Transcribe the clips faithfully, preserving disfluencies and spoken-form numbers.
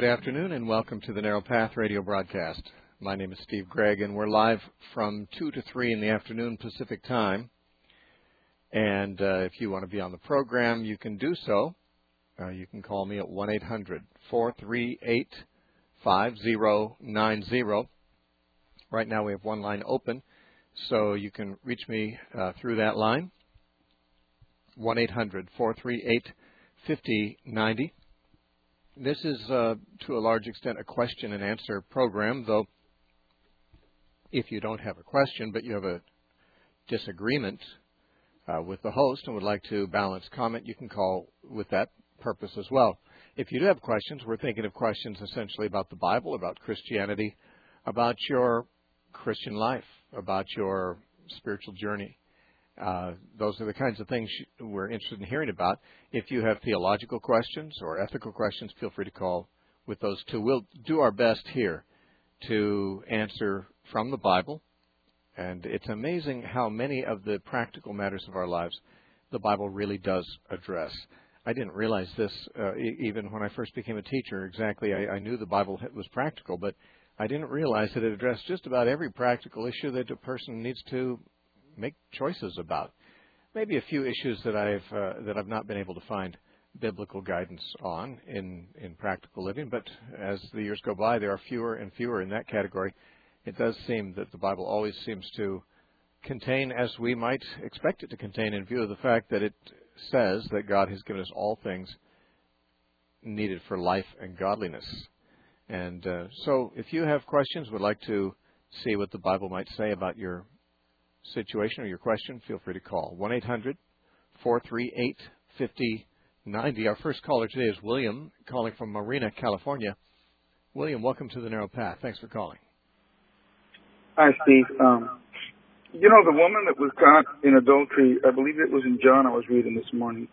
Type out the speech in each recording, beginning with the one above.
good afternoon, and welcome to the Narrow Path radio broadcast. My name is Steve Gregg, and we're live from two to three in the afternoon Pacific time. And uh, if you want to be on the program, you can do so. Uh, you can call me at one eight hundred, four three eight, five zero nine zero. Right now we have one line open, so you can reach me uh, through that line, one eight hundred, four three eight, five zero nine zero. This is, uh, to a large extent, a question and answer program, though if you don't have a question but you have a disagreement uh, with the host and would like to balance comment, you can call with that purpose as well. If you do have questions, we're thinking of questions essentially about the Bible, about Christianity, about your Christian life, about your spiritual journey. Uh, those are the kinds of things we're interested in hearing about. If you have theological questions or ethical questions, feel free to call with those too. We'll do our best here to answer from the Bible. And it's amazing how many of the practical matters of our lives the Bible really does address. I didn't realize this uh, e- even when I first became a teacher. Exactly, I, I knew the Bible was practical, but I didn't realize that it addressed just about every practical issue that a person needs to make choices about. Maybe a few issues that I've uh, that I've not been able to find biblical guidance on in, in practical living, but as the years go by, there are fewer and fewer in that category. It does seem that the Bible always seems to contain, as we might expect it to contain, in view of the fact that it says that God has given us all things needed for life and godliness. And uh, so if you have questions, would like to see what the Bible might say about your situation or your question, feel free to call. one eight hundred, four three eight, five zero nine zero. Our first caller today is William, calling from Marina, California. William, welcome to the Narrow Path. Thanks for calling. Hi, Steve. Um, you know, the woman that was caught in adultery, I believe it was in John I was reading this morning.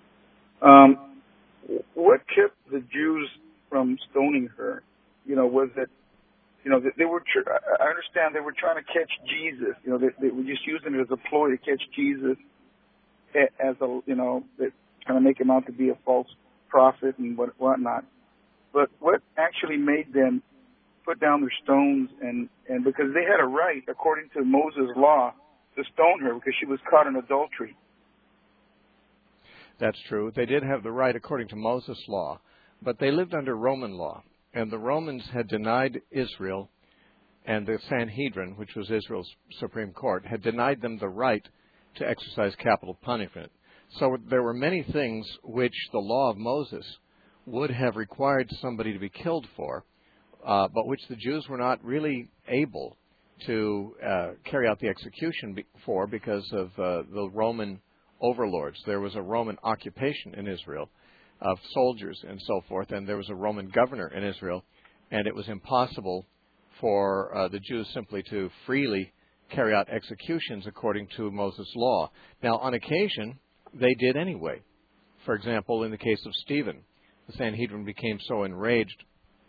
Um, what kept the Jews from stoning her? You know, was it You know, they were. I understand they were trying to catch Jesus. You know, they, they were just using it as a ploy to catch Jesus, as a you know, trying to make him out to be a false prophet and what whatnot. But what actually made them put down their stones and and because they had a right, according to Moses' law, to stone her because she was caught in adultery. That's true. They did have the right according to Moses' law, but they lived under Roman law. And the Romans had denied Israel, and the Sanhedrin, which was Israel's Supreme Court, had denied them the right to exercise capital punishment. So there were many things which the law of Moses would have required somebody to be killed for, uh, but which the Jews were not really able to uh, carry out the execution be- for because of uh, the Roman overlords. There was a Roman occupation in Israel of soldiers and so forth, and there was a Roman governor in Israel, and it was impossible for uh, the Jews simply to freely carry out executions according to Moses' law. Now, on occasion, they did anyway. For example, in the case of Stephen, the Sanhedrin became so enraged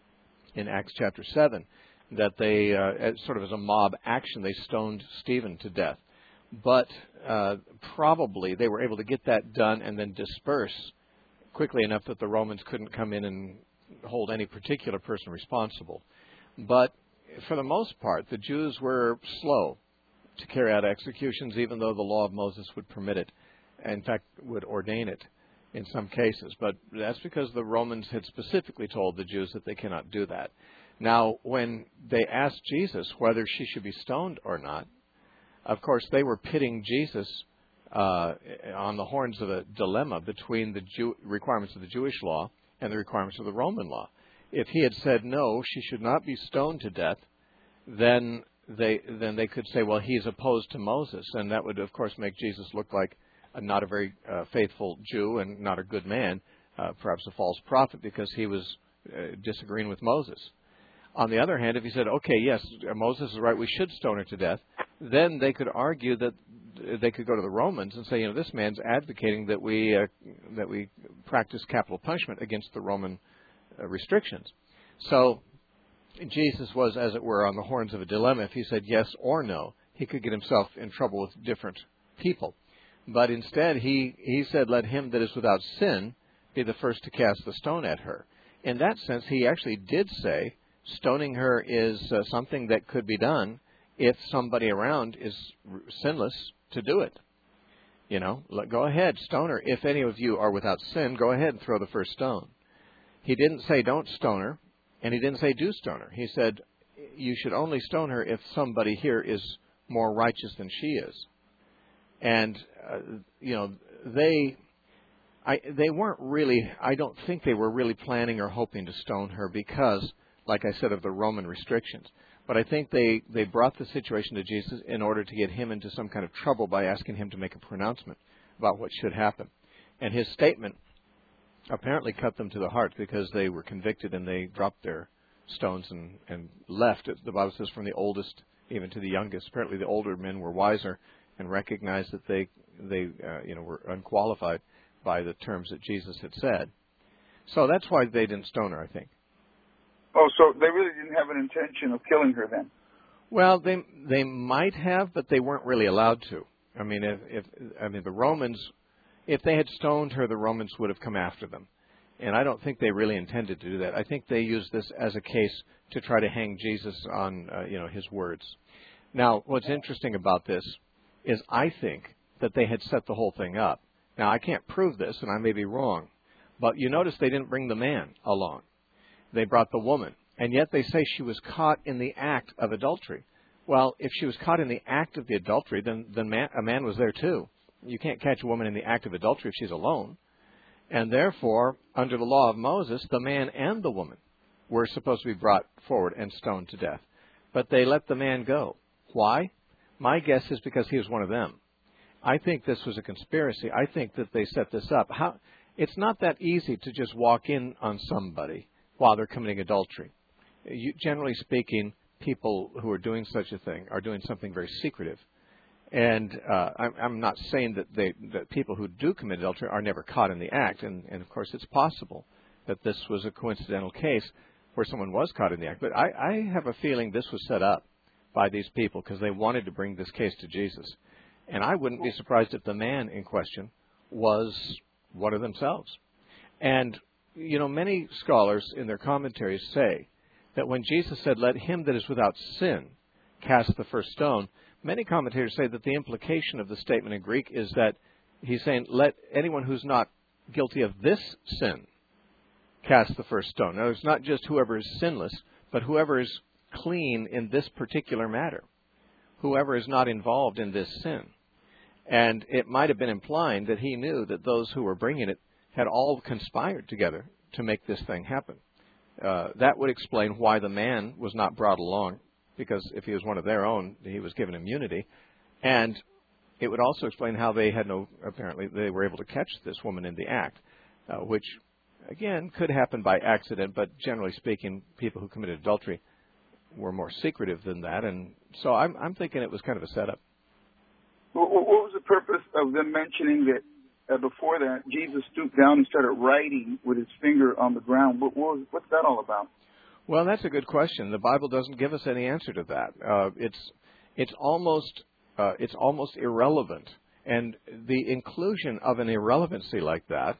in Acts chapter seven that they, uh, as, sort of as a mob action, they stoned Stephen to death. But uh, probably they were able to get that done and then disperse quickly enough that the Romans couldn't come in and hold any particular person responsible. But for the most part, the Jews were slow to carry out executions, even though the law of Moses would permit it, in fact, would ordain it in some cases. But that's because the Romans had specifically told the Jews that they cannot do that. Now, when they asked Jesus whether she should be stoned or not, of course, they were pitting Jesus Uh, on the horns of a dilemma between the Jew- requirements of the Jewish law and the requirements of the Roman law. If he had said no, she should not be stoned to death, then they then they could say, well, he's opposed to Moses, and that would, of course, make Jesus look like a, not a very uh, faithful Jew and not a good man, uh, perhaps a false prophet, because he was uh, disagreeing with Moses. On the other hand, if he said, okay, yes, Moses is right, we should stone her to death, then they could argue that they could go to the Romans and say, you know, this man's advocating that we uh, that we practice capital punishment against the Roman uh, restrictions. So Jesus was, as it were, on the horns of a dilemma. If he said yes or no, he could get himself in trouble with different people. But instead, he, he said, let him that is without sin be the first to cast the stone at her. in that sense, he actually did say stoning her is uh, something that could be done if somebody around is sinless to do it. You know, let, go ahead, stone her. If any of you are without sin, go ahead and throw the first stone. He didn't say don't stone her, and he didn't say do stone her. He said you should only stone her if somebody here is more righteous than she is. And, uh, you know, they I, they weren't really, I don't think they were really planning or hoping to stone her because, like I said, of the Roman restrictions. But I think they, they brought the situation to Jesus in order to get him into some kind of trouble by asking him to make a pronouncement about what should happen. And his statement apparently cut them to the heart because they were convicted and they dropped their stones and, and left. The Bible says from the oldest even to the youngest. Apparently the older men were wiser and recognized that they, they uh, you know, were unqualified by the terms that Jesus had said. So that's why they didn't stone her, I think. Oh, so they really didn't have an intention of killing her then? Well, they they might have, but they weren't really allowed to. I mean, if, if I mean the Romans, if they had stoned her, the Romans would have come after them, and I don't think they really intended to do that. I think they used this as a case to try to hang Jesus on, uh, you know, his words. Now, what's interesting about this is I think that they had set the whole thing up. Now, I can't prove this, and I may be wrong, but you notice they didn't bring the man along. They brought the woman, and yet they say she was caught in the act of adultery. Well, if she was caught in the act of the adultery, then, then man, a man was there too. You can't catch a woman in the act of adultery if she's alone. And therefore, under the law of Moses, the man and the woman were supposed to be brought forward and stoned to death. But they let the man go. Why? My guess is because he was one of them. I think this was a conspiracy. I think that they set this up. How? It's not that easy to just walk in on somebody while they're committing adultery. You, generally speaking, people who are doing such a thing are doing something very secretive. And uh, I'm, I'm not saying that, they, that people who do commit adultery are never caught in the act. And, and, of course, it's possible that this was a coincidental case where someone was caught in the act. But I, I have a feeling this was set up by these people because they wanted to bring this case to Jesus. And I wouldn't be surprised if the man in question was one of themselves. And you know, many scholars in their commentaries say that when Jesus said, let him that is without sin cast the first stone, many commentators say that the implication of the statement in Greek is that he's saying, let anyone who's not guilty of this sin cast the first stone. Now, it's not just whoever is sinless, but whoever is clean in this particular matter, whoever is not involved in this sin. And it might have been implying that he knew that those who were bringing it had all conspired together to make this thing happen. Uh, that would explain why the man was not brought along, because if he was one of their own, he was given immunity. And it would also explain how they had no, apparently, they were able to catch this woman in the act, uh, which, again, could happen by accident, but generally speaking, people who committed adultery were more secretive than that. And so I'm, I'm thinking it was kind of a setup. What was the purpose of them mentioning that uh, before that Jesus stooped down and started writing with his finger on the ground? What, what was, what's that all about? Well, that's a good question. The Bible doesn't give us any answer to that. Uh, it's it's almost uh, it's almost irrelevant, and the inclusion of an irrelevancy like that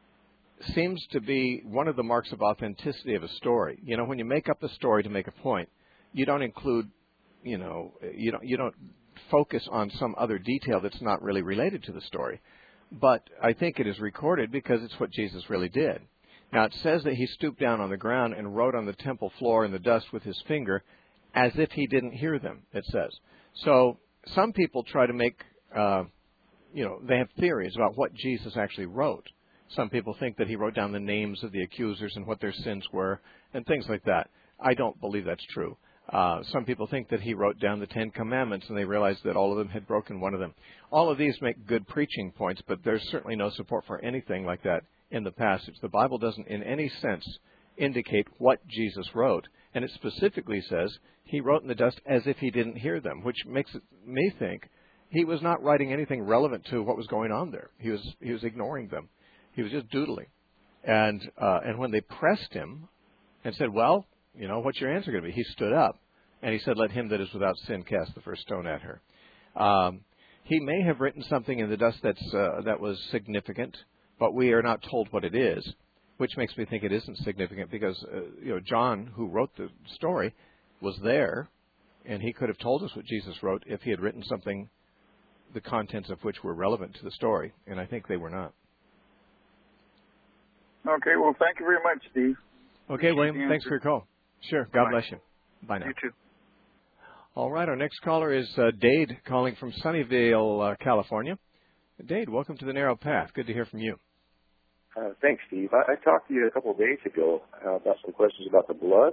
seems to be one of the marks of authenticity of a story. You know, when you make up a story to make a point, you don't include, you know, you don't you don't. focus on some other detail that's not really related to the story. But I think it is recorded because it's what Jesus really did. Now, it says that he stooped down on the ground and wrote on the temple floor in the dust with his finger as if he didn't hear them, it says. So some people try to make, uh, you know, they have theories about what Jesus actually wrote. Some people think that he wrote down the names of the accusers and what their sins were and things like that. I don't believe that's true. Uh, some people think that he wrote down the Ten Commandments and they realized that all of them had broken one of them. All of these make good preaching points, but there's certainly no support for anything like that in the passage. The Bible doesn't in any sense indicate what Jesus wrote, and it specifically says he wrote in the dust as if he didn't hear them, which makes it, me think he was not writing anything relevant to what was going on there. He was he was ignoring them. He was just doodling. And uh, and when they pressed him and said, well, you know, what's your answer going to be? He stood up, and he said, let him that is without sin cast the first stone at her. Um, he may have written something in the dust that's uh, that was significant, but we are not told what it is. which makes me think it isn't significant because, uh, you know, John, who wrote the story, was there, and he could have told us what Jesus wrote if he had written something, the contents of which were relevant to the story, and I think they were not. Okay, well, thank you very much, Steve. Okay, William, thanks for your call. Sure, God Bye. bless you. Bye now. You too. All right, our next caller is uh, Dade, calling from Sunnyvale, uh, California. Dade, welcome to the Narrow Path. Good to hear from you. Uh, thanks, Steve. I, I talked to you a couple of days ago uh, about some questions about the blood.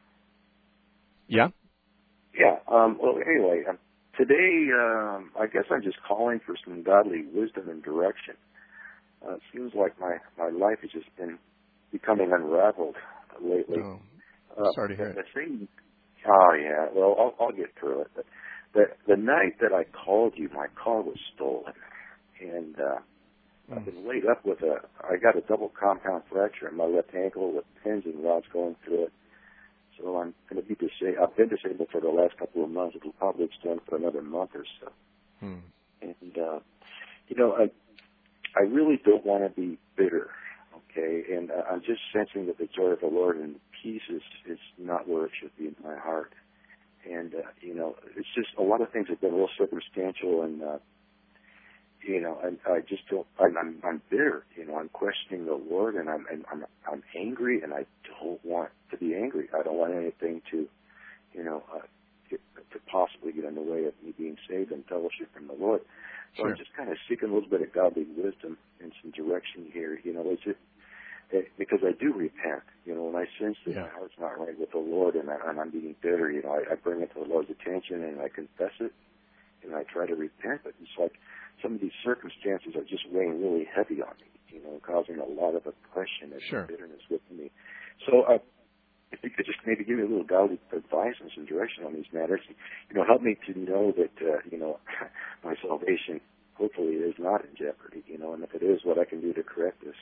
Yeah? Yeah. Um, well, anyway, um, today um, I guess I'm just calling for some godly wisdom and direction. Uh, it seems like my, my life has just been becoming unraveled lately. Oh, uh, sorry to hear the, it. the thing, oh, yeah. Well, I'll, I'll get through it. But the, the night that I called you, my car was stolen. And uh, I've been laid up with a, I got a double compound fracture in my left ankle with pins and rods going through it. So I'm going to be disabled. I've been disabled for the last couple of months. It will probably extend for another month or so. Hmm. And, uh, you know, I, I really don't want to be bitter, okay? And uh, I'm just sensing that the joy of the Lord and peace is, is not where it should be in my heart. And, uh, you know, it's just a lot of things have been real circumstantial and, uh, you know, and I just don't. I'm, I'm, I'm bitter. You know, I'm questioning the Lord, and I'm, and I'm, I'm angry, and I don't want to be angry. I don't want anything to, you know, uh, get, to possibly get in the way of me being saved and fellowship from the Lord. So Sure. I'm just kind of seeking a little bit of godly wisdom and some direction here. You know, it's just it, because I do repent. You know, when I sense that Yeah. my heart's not right with the Lord, and, I, and I'm being bitter, you know, I, I bring it to the Lord's attention, and I confess it, and I try to repent. But it's like some of these circumstances are just weighing really heavy on me, you know, causing a lot of oppression and Sure. bitterness within me. So uh, if you could just maybe give me a little godly advice and some direction on these matters, you know, help me to know that, uh, you know, my salvation hopefully is not in jeopardy, you know, and if it is, what I can do to correct this.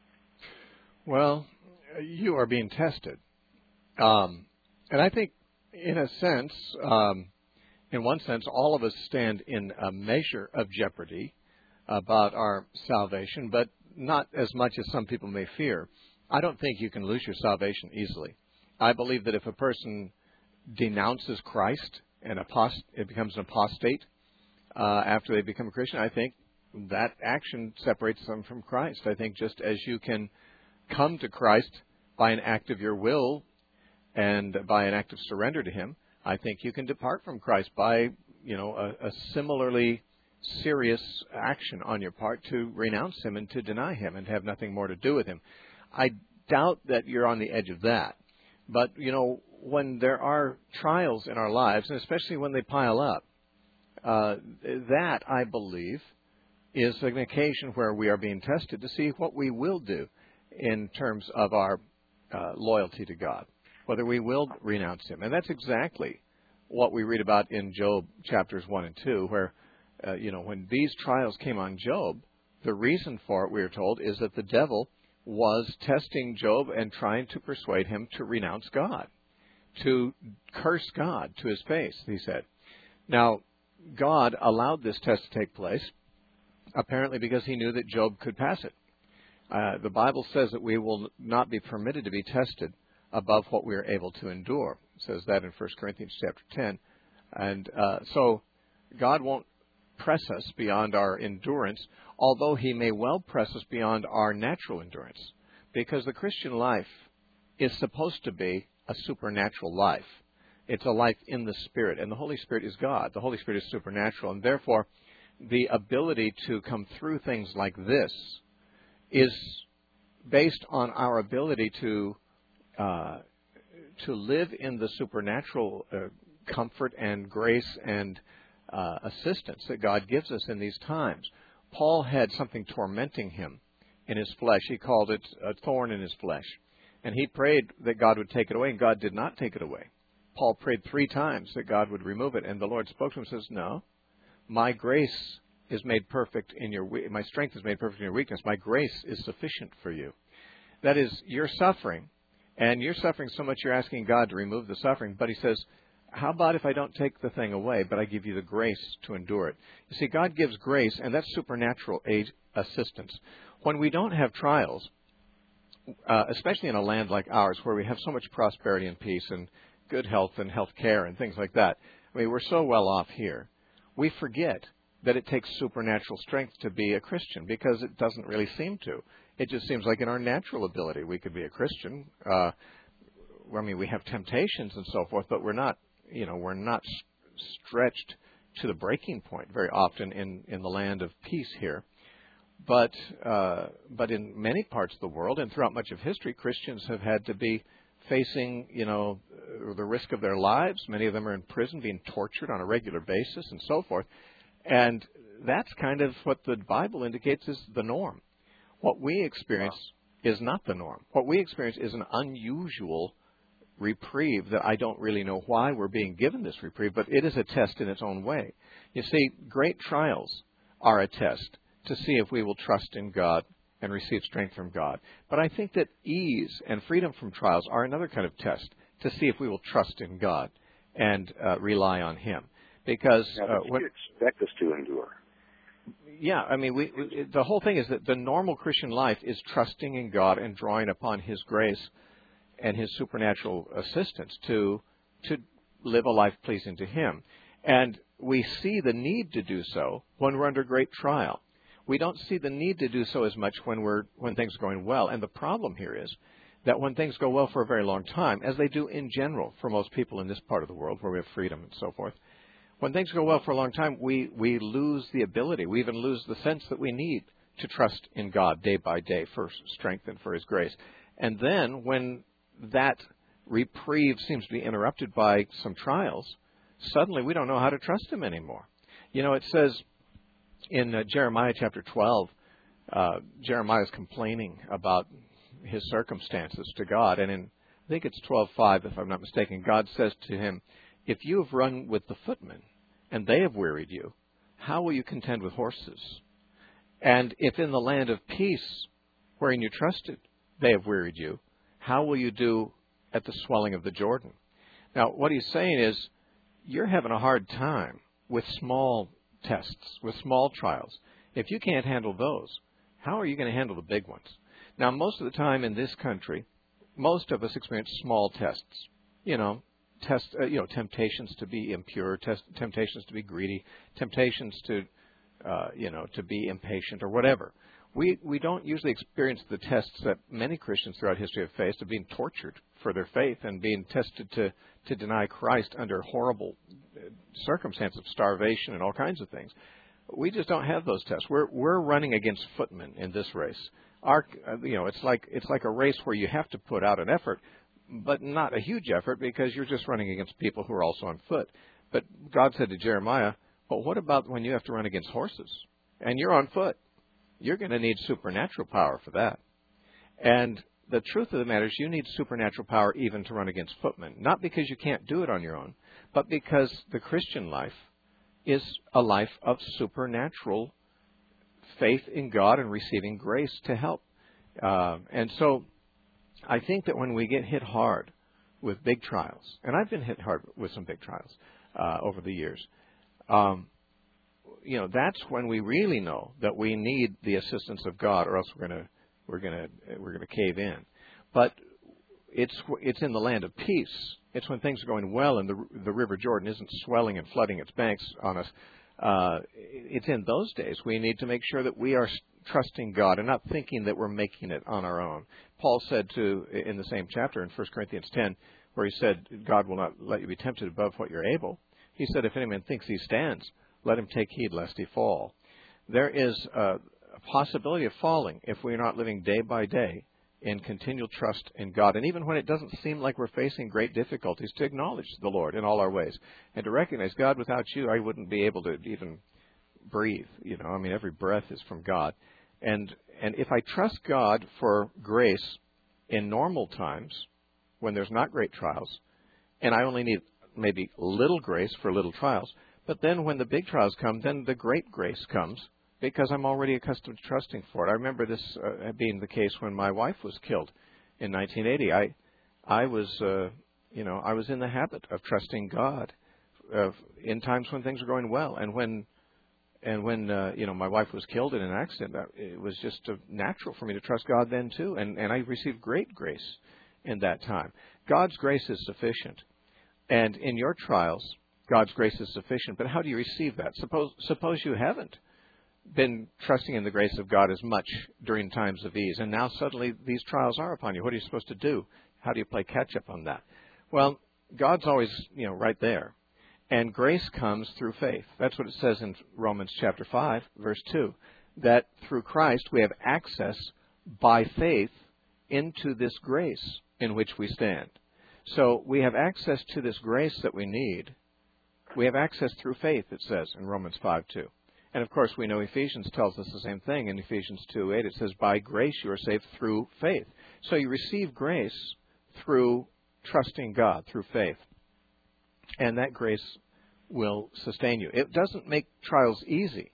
Well, you are being tested. Um, and I think, in a sense, um, in one sense, all of us stand in a measure of jeopardy about our salvation, but not as much as some people may fear. I don't think you can lose your salvation easily. I believe that if a person denounces Christ and apost- it becomes an apostate uh, after they become a Christian, I think that action separates them from Christ. I think just as you can come to Christ by an act of your will and by an act of surrender to Him, I think you can depart from Christ by, you know, a, a similarly serious action on your part to renounce Him and to deny Him and have nothing more to do with Him. I doubt that you're on the edge of that. But, you know, when there are trials in our lives, and especially when they pile up, uh, that, I believe, is an occasion where we are being tested to see what we will do in terms of our uh, loyalty to God, whether we will renounce Him. And that's exactly what we read about in Job chapters one and two, where, uh, you know, when these trials came on Job, the reason for it, we are told, is that the devil was testing Job and trying to persuade him to renounce God, to curse God to his face, he said. Now, God allowed this test to take place, apparently because He knew that Job could pass it. Uh, the Bible says that we will not be permitted to be tested above what we are able to endure. It says that in First Corinthians chapter ten. And uh, so God won't press us beyond our endurance, although He may well press us beyond our natural endurance, because the Christian life is supposed to be a supernatural life. It's a life in the Spirit, and the Holy Spirit is God. The Holy Spirit is supernatural, and therefore the ability to come through things like this is based on our ability to uh, to live in the supernatural uh, comfort and grace and uh, assistance that God gives us in these times. Paul had something tormenting him in his flesh. He called it a thorn in his flesh. And he prayed that God would take it away, and God did not take it away. Paul prayed three times that God would remove it, and the Lord spoke to him and says, no, my grace is made perfect in your, we- my strength is made perfect in your weakness. My grace is sufficient for you. That is, you're suffering, and you're suffering so much you're asking God to remove the suffering, but He says, how about if I don't take the thing away, but I give you the grace to endure it? You see, God gives grace, and that's supernatural aid assistance. When we don't have trials, uh, especially in a land like ours where we have so much prosperity and peace and good health and health care and things like that. I mean, we're so well off here. We forget that it takes supernatural strength to be a Christian because it doesn't really seem to. It just seems like in our natural ability we could be a Christian. Uh, I mean, we have temptations and so forth, but we're not, you know, we're not stretched to the breaking point very often in, in the land of peace here. But uh, but in many parts of the world and throughout much of history, Christians have had to be facing, you know, the risk of their lives. Many of them are in prison, being tortured on a regular basis and so forth. And that's kind of what the Bible indicates is the norm. What we experience wow. is not the norm. What we experience is an unusual reprieve that I don't really know why we're being given this reprieve, but it is a test in its own way. You see, great trials are a test to see if we will trust in God and receive strength from God. But I think that ease and freedom from trials are another kind of test to see if we will trust in God and uh, rely on Him. Because now, uh, what you expect us to endure. Yeah, I mean, we, we, the whole thing is that the normal Christian life is trusting in God and drawing upon His grace and His supernatural assistance to to live a life pleasing to Him. And we see the need to do so when we're under great trial. We don't see the need to do so as much when we're when things are going well. And the problem here is that when things go well for a very long time, as they do in general for most people in this part of the world where we have freedom and so forth, when things go well for a long time, we, we lose the ability. We even lose the sense that we need to trust in God day by day for strength and for His grace. And then when that reprieve seems to be interrupted by some trials, suddenly we don't know how to trust Him anymore. You know, it says in uh, Jeremiah chapter twelve, uh, Jeremiah is complaining about his circumstances to God. And in, I think it's twelve five, if I'm not mistaken, God says to him, if you have run with the footmen and they have wearied you, how will you contend with horses? And if in the land of peace, wherein you trusted, they have wearied you, how will you do at the swelling of the Jordan? Now, what he's saying is, you're having a hard time with small tests, with small trials. If you can't handle those, how are you going to handle the big ones? Now, most of the time in this country, most of us experience small tests. You know, test, uh, you know, temptations to be impure, test, temptations to be greedy, temptations to, uh, you know, to be impatient or whatever. We we don't usually experience the tests that many Christians throughout history have faced of being tortured for their faith and being tested to, to deny Christ under horrible circumstances of starvation and all kinds of things. We just don't have those tests. We're we're running against footmen in this race. Our, you know, it's like it's like a race where you have to put out an effort, but not a huge effort because you're just running against people who are also on foot. But God said to Jeremiah, well, what about when you have to run against horses and you're on foot? You're going to need supernatural power for that. And the truth of the matter is you need supernatural power even to run against footmen, not because you can't do it on your own, but because the Christian life is a life of supernatural faith in God and receiving grace to help. Uh, and so I think that when we get hit hard with big trials, and I've been hit hard with some big trials uh, over the years, um, you know, that's when we really know that we need the assistance of God, or else we're going to we're going to we're going to cave in. But it's it's in the land of peace. It's when things are going well and the the River Jordan isn't swelling and flooding its banks on us. Uh, it's in those days we need to make sure that we are trusting God and not thinking that we're making it on our own. Paul said to in the same chapter in First Corinthians ten, where he said, God will not let you be tempted above what you're able. He said, if any man thinks he stands, let him take heed lest he fall. There is a, a possibility of falling if we're not living day by day in continual trust in God. And even when it doesn't seem like we're facing great difficulties, to acknowledge the Lord in all our ways and to recognize, God, without you, I wouldn't be able to even breathe. You know, I mean, every breath is from God. And and if I trust God for grace in normal times, when there's not great trials, and I only need maybe little grace for little trials, but then when the big trials come, then the great grace comes because I'm already accustomed to trusting for it. I remember this uh, being the case when my wife was killed in nineteen eighty. I I was, uh, you know, I was in the habit of trusting God uh, in times when things were going well. And when And when uh, you know my wife was killed in an accident, it was just uh, natural for me to trust God then too, and and I received great grace in that time. God's grace is sufficient, and in your trials, God's grace is sufficient. But how do you receive that? Suppose suppose you haven't been trusting in the grace of God as much during times of ease, and now suddenly these trials are upon you. What are you supposed to do? How do you play catch up on that? Well, God's always, you know, right there. And grace comes through faith. That's what it says in Romans chapter five, verse two, that through Christ we have access by faith into this grace in which we stand. So we have access to this grace that we need. We have access through faith, it says in Romans five two. And of course we know Ephesians tells us the same thing. In Ephesians two eight it says, by grace you are saved through faith. So you receive grace through trusting God, through faith. And that grace will sustain you. It doesn't make trials easy,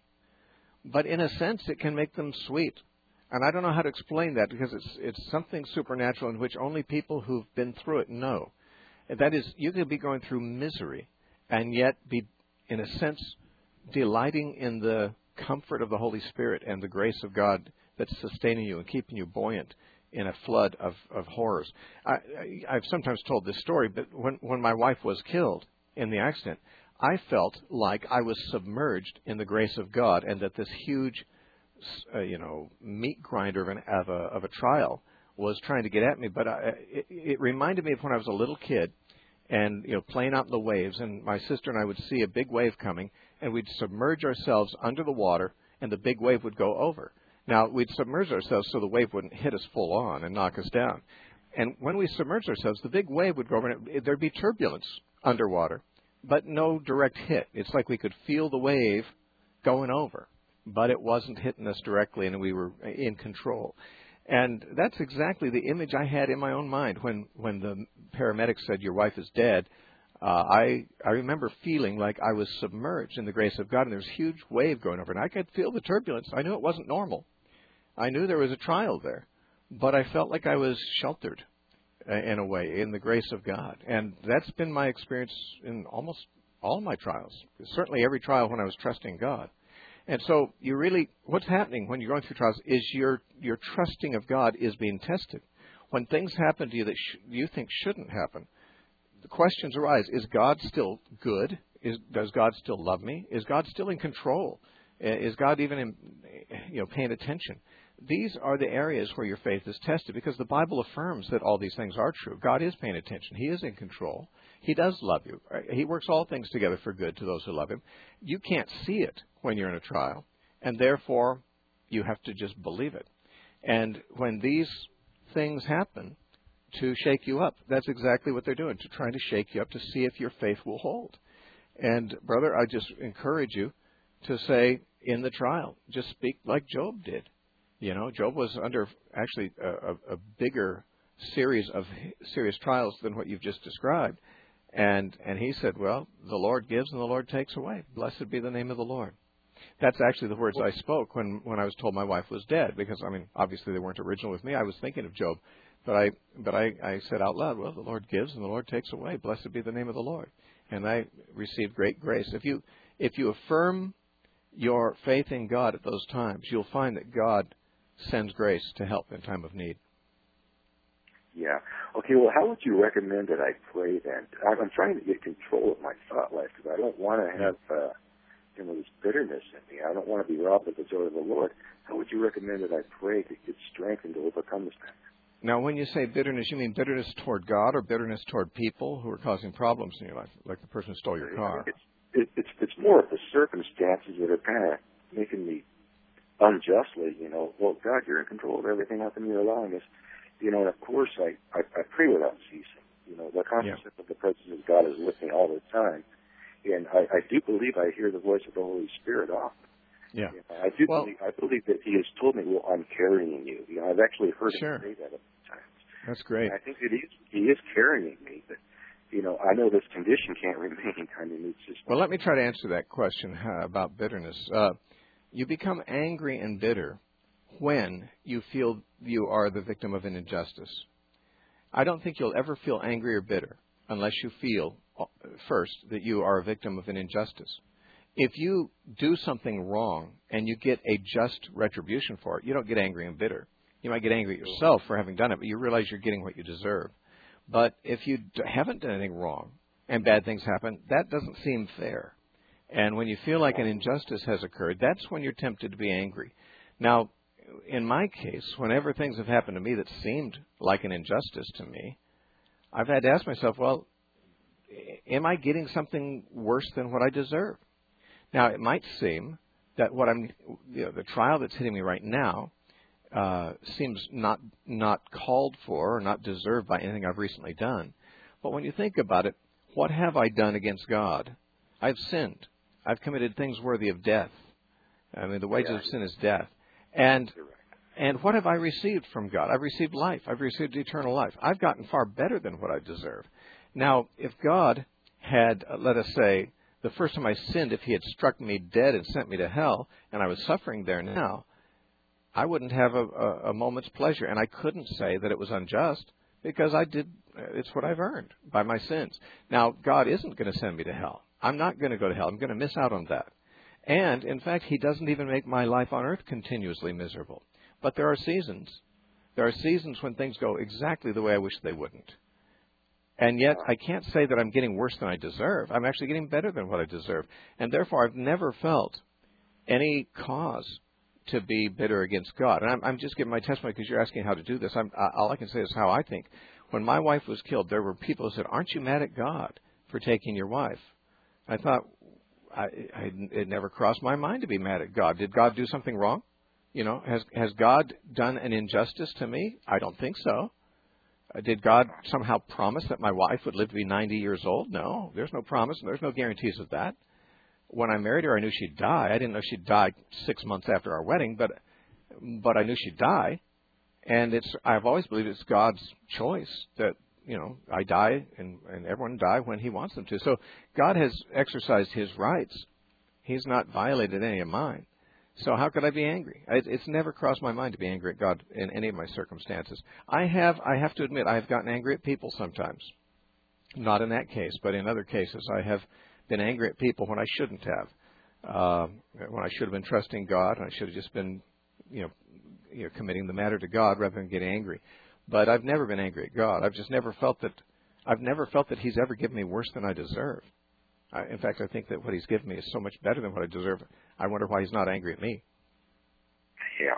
but in a sense it can make them sweet. And I don't know how to explain that, because it's it's something supernatural in which only people who've been through it know. That is, you could be going through misery and yet be, in a sense, delighting in the comfort of the Holy Spirit and the grace of God that's sustaining you and keeping you buoyant in a flood of, of horrors. I, I, I've sometimes told this story, but when, when my wife was killed in the accident, I felt like I was submerged in the grace of God, and that this huge, uh, you know, meat grinder of, an, of, a, of a trial was trying to get at me. But I, it, it reminded me of when I was a little kid, and you know, playing out in the waves, and my sister and I would see a big wave coming, and we'd submerge ourselves under the water, and the big wave would go over. Now, we'd submerge ourselves so the wave wouldn't hit us full on and knock us down. And when we submerged ourselves, the big wave would go over, and it, there'd be turbulence underwater, but no direct hit. It's like we could feel the wave going over, but it wasn't hitting us directly, and we were in control. And that's exactly the image I had in my own mind when, when the paramedics said, your wife is dead. Uh, I I remember feeling like I was submerged in the grace of God, and there was a huge wave going over, and I could feel the turbulence. I knew it wasn't normal. I knew there was a trial there, but I felt like I was sheltered uh, in a way in the grace of God. And that's been my experience in almost all my trials, certainly every trial when I was trusting God. And so you really, what's happening when you're going through trials is your your trusting of God is being tested. When things happen to you that sh- you think shouldn't happen, the questions arise: is God still good? Is, does God still love me? Is God still in control? Is God even in, you know, paying attention? These are the areas where your faith is tested, because the Bible affirms that all these things are true. God is paying attention. He is in control. He does love you. He works all things together for good to those who love Him. You can't see it when you're in a trial, and therefore you have to just believe it. And when these things happen to shake you up, that's exactly what they're doing, to try to shake you up to see if your faith will hold. And, brother, I just encourage you to say in the trial, just speak like Job did. You know, Job was under actually a, a, a bigger series of serious trials than what you've just described. And and he said, well, the Lord gives and the Lord takes away. Blessed be the name of the Lord. That's actually the words I spoke when, when I was told my wife was dead, because, I mean, obviously they weren't original with me. I was thinking of Job. But I but I, I said out loud, well, the Lord gives and the Lord takes away. Blessed be the name of the Lord. And I received great grace. If you if you affirm your faith in God at those times, you'll find that God sends grace to help in time of need. Yeah. Okay, well, how would you recommend that I pray then? I'm trying to get control of my thought life, because I don't want to have, uh, you know, this bitterness in me. I don't want to be robbed of the joy of the Lord. How would you recommend that I pray to get strength and to overcome this thing? Now, when you say bitterness, you mean bitterness toward God or bitterness toward people who are causing problems in your life, like the person who stole your car? It's, it, it's, it's more of the circumstances that are kind of making me unjustly, you know, well, God, you're in control of everything. How come you're allowing this? You know, and of course, I, I, I pray without ceasing. You know, the consciousness yeah. of the presence of God is with me all the time. And I, I do believe I hear the voice of the Holy Spirit often. Yeah. You know, I do well, believe, I believe that He has told me, well, I'm carrying you. You know, I've actually heard sure. Him say that a few times. That's great. And I think that he is, he is carrying me. But, you know, I know this condition can't remain. I mean, it's just... Well, let me try to answer that question uh, about bitterness. Uh, you become angry and bitter when you feel you are the victim of an injustice. I don't think you'll ever feel angry or bitter unless you feel, first, that you are a victim of an injustice. if you do something wrong and you get a just retribution for it, you don't get angry and bitter. You might get angry at yourself for having done it, but you realize you're getting what you deserve. But if you d- haven't done anything wrong and bad things happen, that doesn't seem fair. And when you feel like an injustice has occurred, that's when you're tempted to be angry. Now, in my case, whenever things have happened to me that seemed like an injustice to me, I've had to ask myself, well, am I getting something worse than what I deserve? Now, it might seem that what I'm, you know, the trial that's hitting me right now uh, seems not not called for or not deserved by anything I've recently done. But when you think about it, what have I done against God? I've sinned. I've committed things worthy of death. I mean, the wages yeah. of sin is death. And and what have I received from God? I've received life. I've received eternal life. I've gotten far better than what I deserve. Now, if God had, uh, let us say, the first time I sinned, if he had struck me dead and sent me to hell, and I was suffering there now, I wouldn't have a, a, a moment's pleasure. And I couldn't say that it was unjust because I did, it's what I've earned by my sins. Now, God isn't going to send me to hell. I'm not going to go to hell. I'm going to miss out on that. And, in fact, he doesn't even make my life on earth continuously miserable. But there are seasons. There are seasons when things go exactly the way I wish they wouldn't. And yet, I can't say that I'm getting worse than I deserve. I'm actually getting better than what I deserve. And therefore, I've never felt any cause to be bitter against God. And I'm, I'm just giving my testimony because you're asking how to do this. I'm, all I can say is how I think. When my wife was killed, there were people who said, aren't you mad at God for taking your wife? I thought, I, I, it never crossed my mind to be mad at God. Did God do something wrong? You know, has has God done an injustice to me? I don't think so. Uh, did God somehow promise that my wife would live to be ninety years old? No, there's no promise and there's no guarantees of that. When I married her, I knew she'd die. I didn't know she'd die six months after our wedding, but but I knew she'd die. And it's I've always believed it's God's choice that, you know, I die and, and everyone die when he wants them to. So God has exercised his rights. He's not violated any of mine. So how could I be angry? It, it's never crossed my mind to be angry at God in any of my circumstances. I have, I have to admit, I have gotten angry at people sometimes. Not in that case, but in other cases, I have been angry at people when I shouldn't have. Uh, when I should have been trusting God, and I should have just been, you know, you know, committing the matter to God rather than getting angry. But I've never been angry at God. I've just never felt that. I've never felt that he's ever given me worse than I deserve. I, in fact, I think that what he's given me is so much better than what I deserve. I wonder why he's not angry at me. Yeah.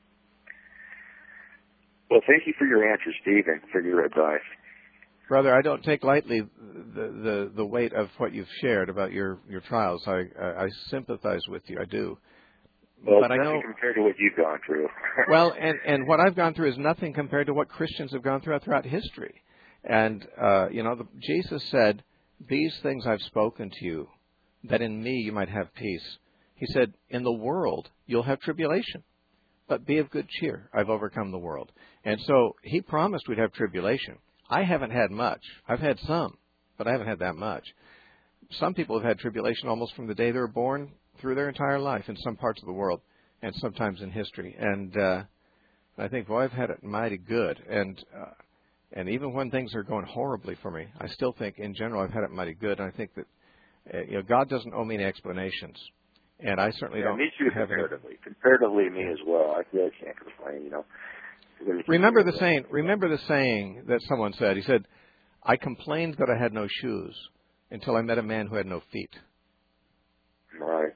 Well, thank you for your answer, Steve, and for your advice. Brother, I don't take lightly the the, the weight of what you've shared about your, your trials. I, I I sympathize with you. I do. Well, but it's I nothing know, compared to what you've gone through. well, and, and what I've gone through is nothing compared to what Christians have gone through throughout history. And, uh, you know, the, Jesus said, these things I've spoken to you, that in me you might have peace. He said, in the world you'll have tribulation, but be of good cheer. I've overcome the world. And so he promised we'd have tribulation. I haven't had much. I've had some, but I haven't had that much. Some people have had tribulation almost from the day they were born through their entire life in some parts of the world and sometimes in history. And uh, I think, boy, I've had it mighty good. And uh, and even when things are going horribly for me, I still think in general I've had it mighty good. And I think that uh, you know, God doesn't owe me any explanations. And I certainly yeah, don't me too, have comparatively. any. Comparatively, me as well. I really can't complain, you know. Remember the saying, remember the saying that someone said. He said, I complained that I had no shoes until I met a man who had no feet. Right.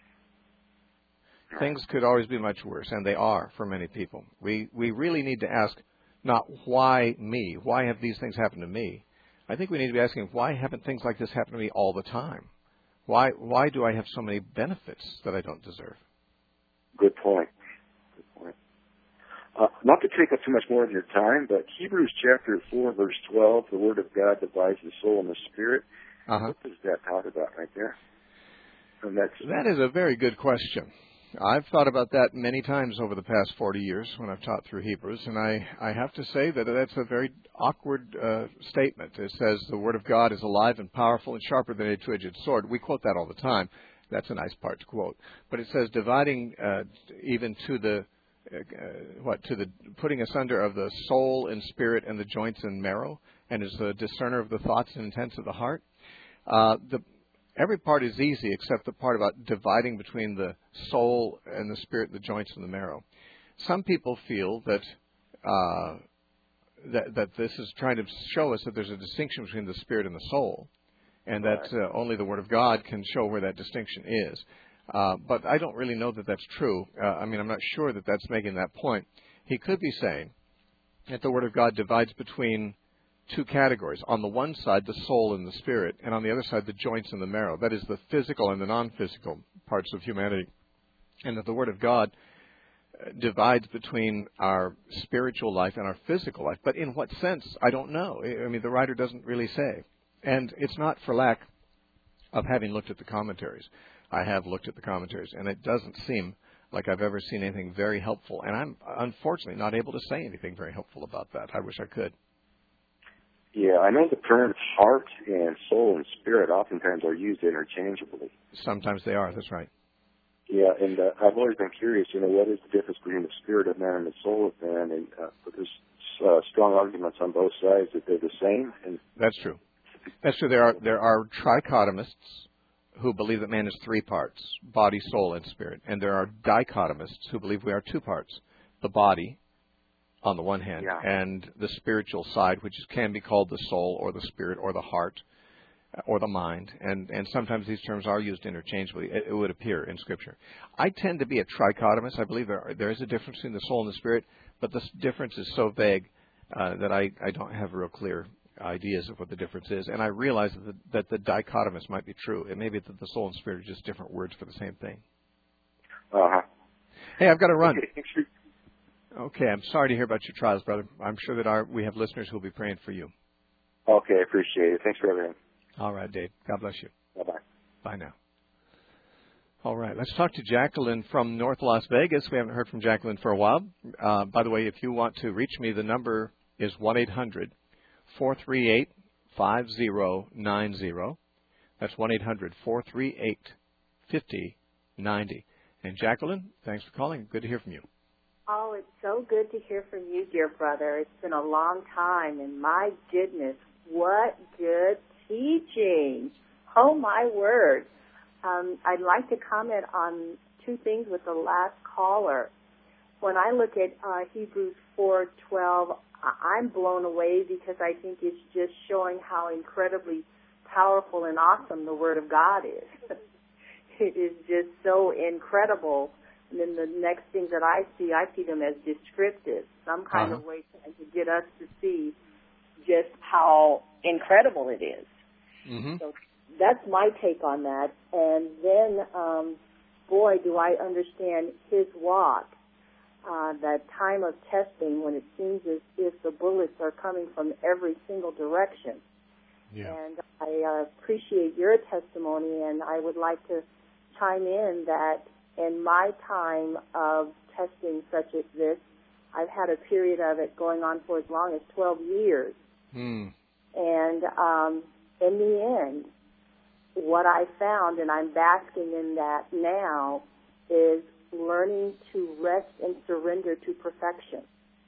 Things could always be much worse, and they are for many people. We we really need to ask not why me, why have these things happened to me? I think we need to be asking why haven't things like this happened to me all the time? Why why do I have so many benefits that I don't deserve? Good point. Good point. Uh, not to take up too much more of your time, but Hebrews chapter four, verse twelve, the Word of God divides the soul and the spirit. Uh-huh. What does that talk about right there? And that's, that is a very good question. I've thought about that many times over the past forty years when I've taught through Hebrews, and I, I have to say that that's a very awkward uh, statement. It says the Word of God is alive and powerful and sharper than a two-edged sword. We quote that all the time. That's a nice part to quote. But it says dividing uh, even to the, uh, what, to the putting asunder of the soul and spirit and the joints and marrow, and is the discerner of the thoughts and intents of the heart. Uh, the every part is easy except the part about dividing between the soul and the spirit, the joints and the marrow. Some people feel that uh, that, that this is trying to show us that there's a distinction between the spirit and the soul, and that uh, only the Word of God can show where that distinction is. Uh, but I don't really know that that's true. Uh, I mean, I'm not sure that that's making that point. He could be saying that the Word of God divides between two categories. On the one side, the soul and the spirit, and on the other side, the joints and the marrow. That is the physical and the non-physical parts of humanity. And that the Word of God divides between our spiritual life and our physical life. But in what sense? I don't know. I mean, the writer doesn't really say. And it's not for lack of having looked at the commentaries. I have looked at the commentaries, and it doesn't seem like I've ever seen anything very helpful. And I'm unfortunately not able to say anything very helpful about that. I wish I could. Yeah, I know the terms heart and soul and spirit oftentimes are used interchangeably. Sometimes they are, that's right. Yeah, and uh, I've always been curious, you know, what is the difference between the spirit of man and the soul of man? And uh, there's uh, strong arguments on both sides that they're the same. And that's true. That's true. There are there are trichotomists who believe that man is three parts, body, soul, and spirit. And there are dichotomists who believe we are two parts, the body on the one hand, yeah. and the spiritual side, which can be called the soul or the spirit or the heart or the mind. And, and sometimes these terms are used interchangeably, it, it would appear in Scripture. I tend to be a trichotomist. I believe there, are, there is a difference between the soul and the spirit, but this difference is so vague uh, that I, I don't have real clear ideas of what the difference is. And I realize that the, that the dichotomist might be true. It may be that the soul and spirit are just different words for the same thing. Uh-huh. Hey, I've got to run. Okay. Okay, I'm sorry to hear about your trials, brother. I'm sure that our, we have listeners who will be praying for you. Okay, I appreciate it. Thanks for everything. All right, Dave. God bless you. Bye-bye. Bye now. All right, let's talk to Jacqueline from North Las Vegas. We haven't heard from Jacqueline for a while. Uh, by the way, if you want to reach me, the number is one eight hundred four three eight five zero nine zero. That's one eight hundred four three eight five zero nine zero. And Jacqueline, thanks for calling. Good to hear from you. Oh, it's so good to hear from you, dear brother. It's been a long time, and my goodness, what good teaching. Oh, my word. Um, I'd like to comment on two things with the last caller. When I look at uh, Hebrews four twelve, I'm blown away because I think it's just showing how incredibly powerful and awesome the Word of God is. It is just so incredible. And then the next thing that I see, I see them as descriptive, some kind uh-huh. of way to get us to see just how incredible it is. Mm-hmm. So that's my take on that. And then, um, boy, do I understand his walk, uh, that time of testing when it seems as if the bullets are coming from every single direction. Yeah. And I uh, appreciate your testimony, and I would like to chime in that in my time of testing such as this, I've had a period of it going on for as long as twelve years. Mm. And um, in the end, what I found, and I'm basking in that now, is learning to rest and surrender to perfection.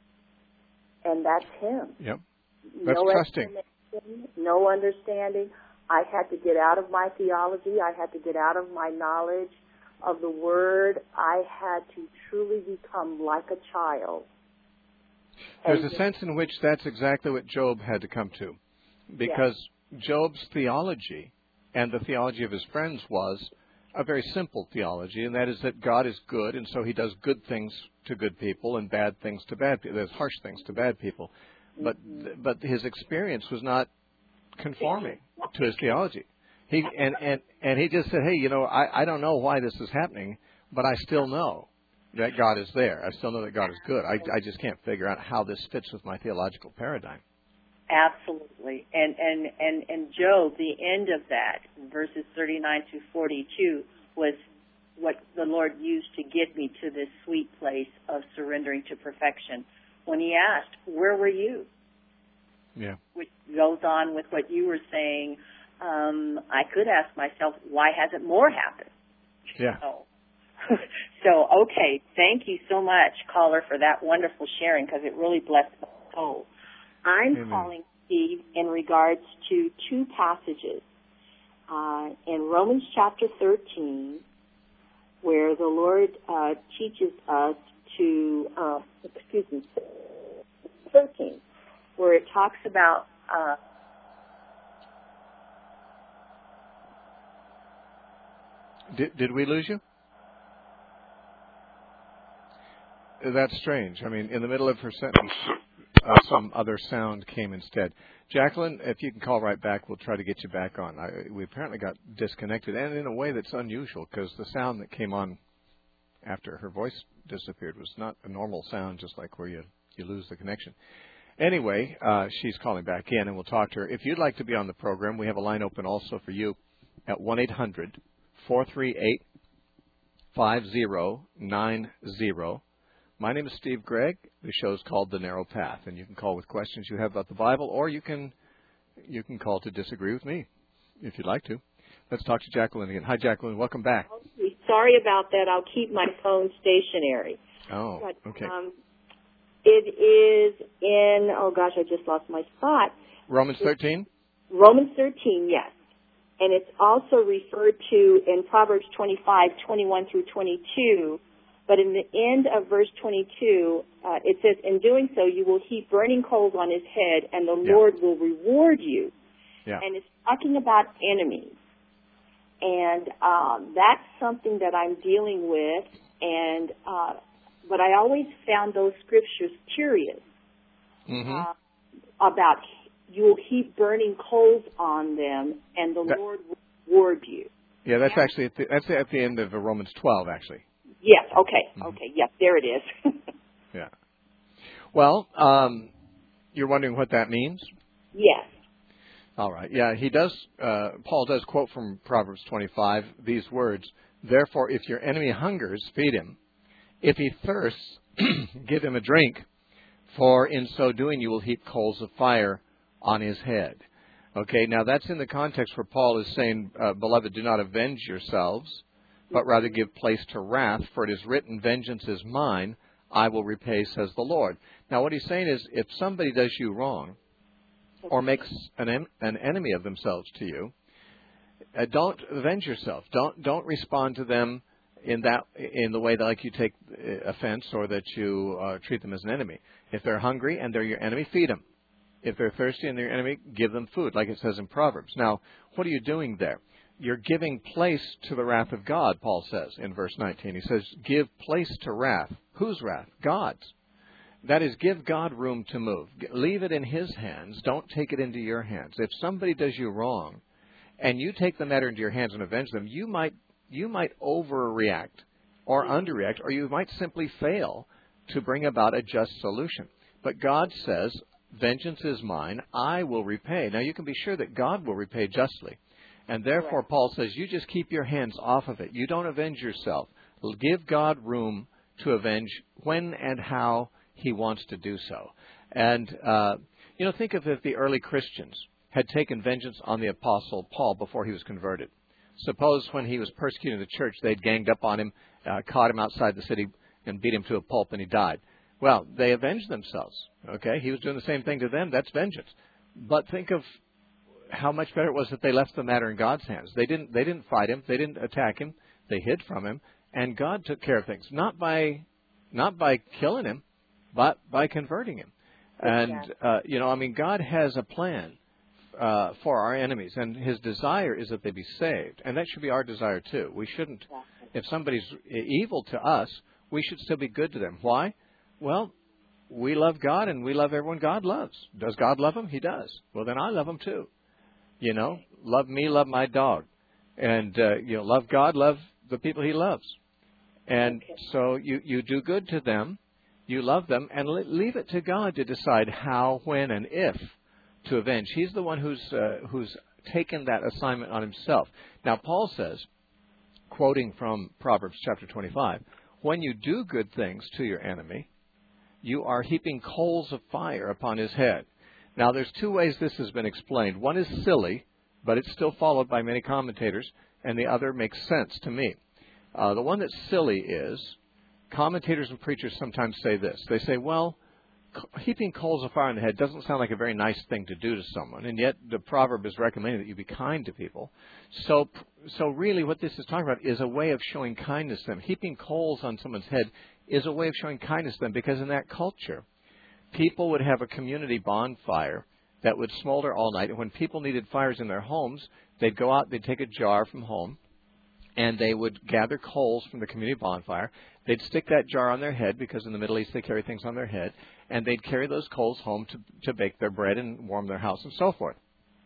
And that's Him. Yep. That's no trusting. No understanding. I had to get out of my theology. I had to get out of my knowledge of the Word. I had to truly become like a child. There's a sense in which that's exactly what Job had to come to. Because yes. Job's theology and the theology of his friends was a very simple theology, and that is that God is good, and so He does good things to good people and bad things to bad people. There's harsh things to bad people. But mm-hmm. but his experience was not conforming to his theology. He and, and, and he just said, hey, you know, I, I don't know why this is happening, but I still know that God is there. I still know that God is good. I, I just can't figure out how this fits with my theological paradigm. Absolutely. And, and, and, and Job, the end of that, verses thirty-nine to forty-two, was what the Lord used to get me to this sweet place of surrendering to perfection. When He asked, where were you? Yeah. Which goes on with what you were saying. Um, I could ask myself, why hasn't more happened? Yeah. So, so, okay, thank you so much, caller, for that wonderful sharing, because it really blessed my soul. I'm Amen. calling, Steve, in regards to two passages. uh, in Romans chapter thirteen, where the Lord uh, teaches us to, uh, excuse me, thirteen, where it talks about uh, Did, did we lose you? That's strange. I mean, in the middle of her sentence, uh, some other sound came instead. Jacqueline, if you can call right back, we'll try to get you back on. I, we apparently got disconnected, and in a way that's unusual, because the sound that came on after her voice disappeared was not a normal sound, just like where you, you lose the connection. Anyway, uh, she's calling back in, and we'll talk to her. If you'd like to be on the program, we have a line open also for you at one eight hundred four three eight five zero nine zero. My name is Steve Gregg. The show's called The Narrow Path, and you can call with questions you have about the Bible, or you can you can call to disagree with me, if you'd like to. Let's talk to Jacqueline again. Hi, Jacqueline. Welcome back. Sorry about that. I'll keep my phone stationary. Oh, but, okay. Um, it is in, oh gosh, I just lost my spot. Romans thirteen? Romans thirteen, yes. And it's also referred to in Proverbs twenty-five, twenty-one through twenty-two. But in the end of verse twenty-two, uh, it says, in doing so, you will heap burning coals on his head, and the yeah. Lord will reward you. Yeah. And it's talking about enemies. And um, that's something that I'm dealing with. And uh, but I always found those scriptures curious mm-hmm. uh, about you will heap burning coals on them, and the that, Lord will reward you. Yeah, that's yeah? actually at the, that's at the end of Romans twelve, actually. Yes. Okay. Mm-hmm. Okay. Yes. There it is. Yeah. Well, um, you're wondering what that means? Yes. All right. Yeah, he does. Uh, Paul does quote from Proverbs twenty-five these words: "Therefore, if your enemy hungers, feed him. If he thirsts, give him a drink. For in so doing, you will heap coals of fire on his head." Okay. Now that's in the context where Paul is saying, uh, "Beloved, do not avenge yourselves, but rather give place to wrath, for it is written, vengeance is mine, I will repay, says the Lord." Now what he's saying is, if somebody does you wrong, or makes an, en- an enemy of themselves to you, uh, don't avenge yourself. Don't don't respond to them in that in the way that like you take uh, offense, or that you uh, treat them as an enemy. If they're hungry and they're your enemy, feed them. If they're thirsty and they're your enemy, give them food, like it says in Proverbs. Now, what are you doing there? You're giving place to the wrath of God, Paul says in verse nineteen. He says, give place to wrath. Whose wrath? God's. That is, give God room to move. Leave it in his hands. Don't take it into your hands. If somebody does you wrong, and you take the matter into your hands and avenge them, you might you might overreact or underreact, or you might simply fail to bring about a just solution. But God says, vengeance is mine, I will repay. Now, you can be sure that God will repay justly. And therefore, Paul says, you just keep your hands off of it. You don't avenge yourself. Give God room to avenge when and how he wants to do so. And, uh, you know, think of if the early Christians had taken vengeance on the Apostle Paul before he was converted. Suppose when he was persecuting the church, they'd ganged up on him, uh, caught him outside the city, and beat him to a pulp, and he died. Well, they avenged themselves, okay? He was doing the same thing to them. That's vengeance. But think of how much better it was that they left the matter in God's hands. They didn't, they didn't fight him. They didn't attack him. They hid from him. And God took care of things, not by, not by killing him, but by converting him. And, uh, you know, I mean, God has a plan uh, for our enemies, and his desire is that they be saved. And that should be our desire, too. We shouldn't, if somebody's evil to us, we should still be good to them. Why? Well, we love God, and we love everyone God loves. Does God love them? He does. Well, then I love them, too. You know, love me, love my dog. And, uh, you know, love God, love the people he loves. And so you, you do good to them. You love them, and leave it to God to decide how, when, and if to avenge. He's the one who's uh, who's taken that assignment on himself. Now, Paul says, quoting from Proverbs chapter twenty-five, when you do good things to your enemy, you are heaping coals of fire upon his head. Now, there's two ways this has been explained. One is silly, but it's still followed by many commentators, and the other makes sense to me. Uh, the one that's silly is, commentators and preachers sometimes say this. They say, well, heaping coals of fire on the head doesn't sound like a very nice thing to do to someone, and yet the proverb is recommending that you be kind to people. So, so really what this is talking about is a way of showing kindness to them. Heaping coals on someone's head is a way of showing kindness to them, because in that culture, people would have a community bonfire that would smolder all night, and when people needed fires in their homes, they'd go out, they'd take a jar from home, and they would gather coals from the community bonfire. They'd stick that jar on their head, because in the Middle East they carry things on their head, and they'd carry those coals home to, to bake their bread and warm their house and so forth.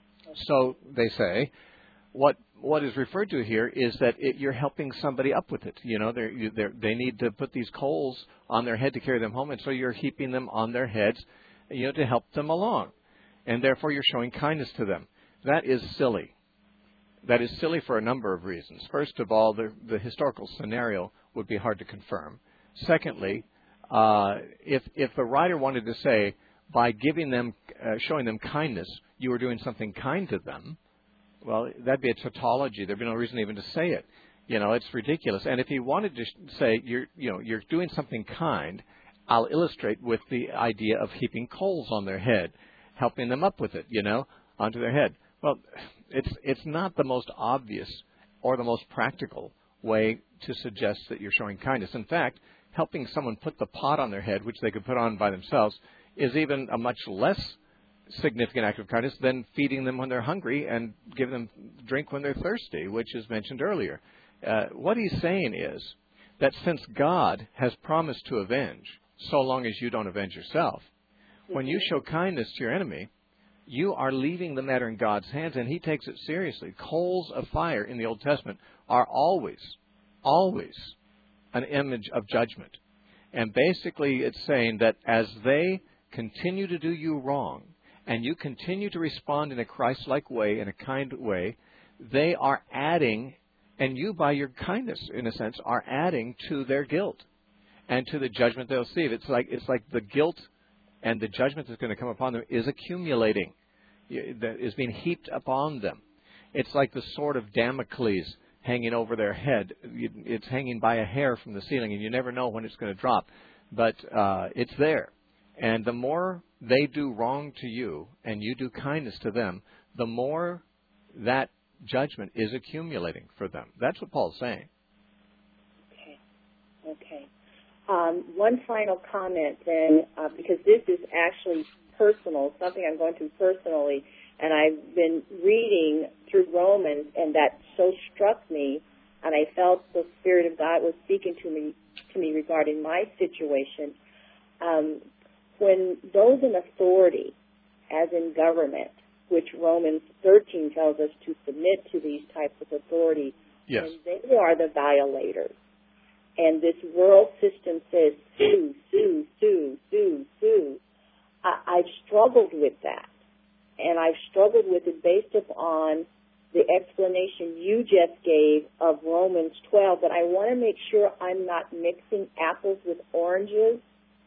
So they say, what what is referred to here is that it, you're helping somebody up with it. You know, they're, you, they're, they need to put these coals on their head to carry them home, and so you're heaping them on their heads, you know, to help them along. And therefore you're showing kindness to them. That is silly. That is silly for a number of reasons. First of all, the, the historical scenario would be hard to confirm. Secondly, uh, if if the writer wanted to say, by giving them, uh, showing them kindness, you were doing something kind to them, well, that'd be a tautology. There'd be no reason even to say it. You know, it's ridiculous. And if he wanted to say, you're, you know, you're doing something kind, I'll illustrate with the idea of heaping coals on their head, helping them up with it, you know, onto their head. Well, it's it's not the most obvious or the most practical way to suggest that you're showing kindness. In fact, helping someone put the pot on their head, which they could put on by themselves, is even a much less significant act of kindness than feeding them when they're hungry and giving them drink when they're thirsty, which is mentioned earlier. Uh, what he's saying is that since God has promised to avenge, so long as you don't avenge yourself, when you show kindness to your enemy, you are leaving the matter in God's hands, and he takes it seriously. Coals of fire in the Old Testament are always, always an image of judgment. And basically it's saying that as they continue to do you wrong, and you continue to respond in a Christ-like way, in a kind way, they are adding, and you by your kindness, in a sense, are adding to their guilt and to the judgment they'll receive. It's like, it's like the guilt and the judgment that's going to come upon them is accumulating, that is being heaped upon them. It's like the sword of Damocles hanging over their head. It's hanging by a hair from the ceiling, and you never know when it's going to drop. But uh, it's there. And the more they do wrong to you and you do kindness to them, the more that judgment is accumulating for them. That's what Paul's saying. Okay. Okay. Um, one final comment then, uh, because this is actually personal, something I'm going through personally, and I've been reading through Romans, and that so struck me, and I felt the Spirit of God was speaking to me to me regarding my situation. Um, when those in authority, as in government, which Romans thirteen tells us to submit to these types of authority, yes, and they are the violators. And this world system says, sue, sue, sue, sue, sue. I, I've struggled with that. And I've struggled with it based upon the explanation you just gave of Romans twelve. But I want to make sure I'm not mixing apples with oranges.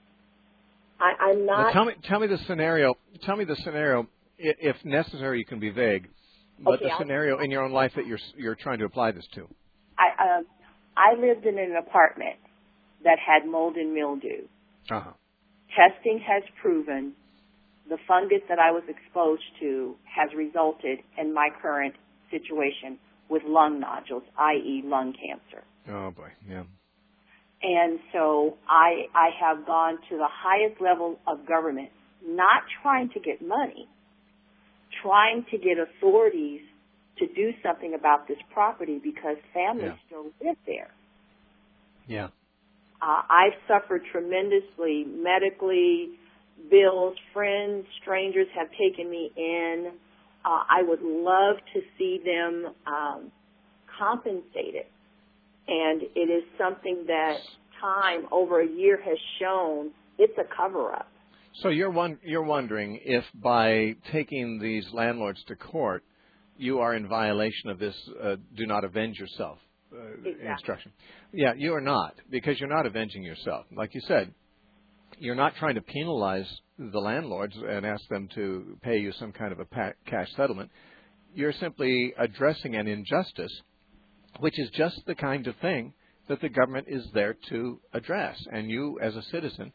I, I'm not. Well, tell me, tell me the scenario. Tell me the scenario. If necessary, you can be vague. But okay, the I'll, scenario in your own life that you're you're trying to apply this to. I, uh, I lived in an apartment that had mold and mildew. Uh-huh. Testing has proven the fungus that I was exposed to has resulted in my current situation with lung nodules, that is lung cancer. Oh, boy, yeah. And so I, I have gone to the highest level of government, not trying to get money, trying to get authorities to do something about this property because families yeah. still live there. Yeah. Uh, I've suffered tremendously medically, bills, friends, strangers have taken me in. Uh, I would love to see them um, compensated. And it is something that time over a year has shown it's a cover-up. So you're one, you're wondering if by taking these landlords to court, you are in violation of this uh, do not avenge yourself uh, exactly. instruction. Yeah, you are not, because you're not avenging yourself. Like you said, you're not trying to penalize the landlords and ask them to pay you some kind of a pa- cash settlement. You're simply addressing an injustice, which is just the kind of thing that the government is there to address. And you, as a citizen,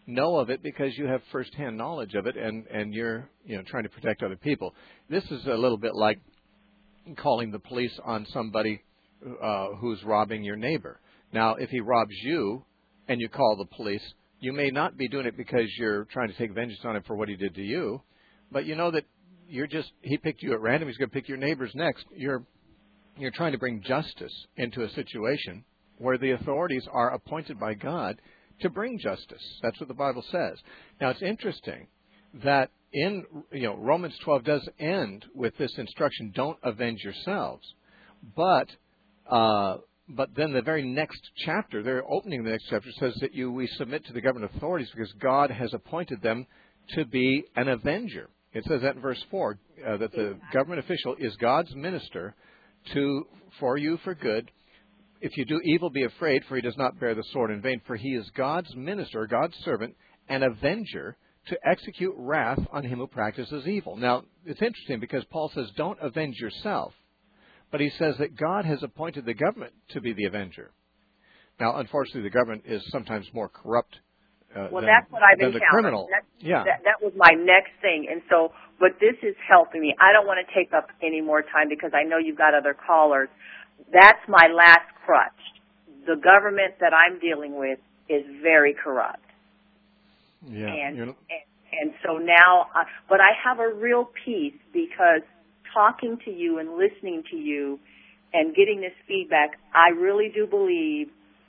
know of it because you have firsthand knowledge of it, and, and you're you know trying to protect other people. This is a little bit like calling the police on somebody uh, who's robbing your neighbor. Now, if he robs you and you call the police, you may not be doing it because you're trying to take vengeance on him for what he did to you, but you know that you're just he picked you at random. He's going to pick your neighbors next. You're you're trying to bring justice into a situation where the authorities are appointed by God to bring justice. That's what the Bible says. Now, it's interesting that in you know Romans twelve does end with this instruction: don't avenge yourselves. But uh, but then the very next chapter, they're opening the next chapter, says that you we submit to the government authorities because God has appointed them to be an avenger. It says that in verse four, uh, that the government official is God's minister to for you for good. If you do evil, be afraid, for he does not bear the sword in vain. For he is God's minister, God's servant, an avenger to execute wrath on him who practices evil. Now, it's interesting because Paul says, don't avenge yourself. But he says that God has appointed the government to be the avenger. Now, unfortunately, the government is sometimes more corrupt uh, well, than, that's what I've than the encountered. criminal. That, yeah. that, that was my next thing. And so, but this is helping me. I don't want to take up any more time because I know you've got other callers. That's my last crutch. The government that I'm dealing with is very corrupt. Yeah. And, You're... and, and so now, uh, but I have a real peace because talking to you and listening to you and getting this feedback, I really do believe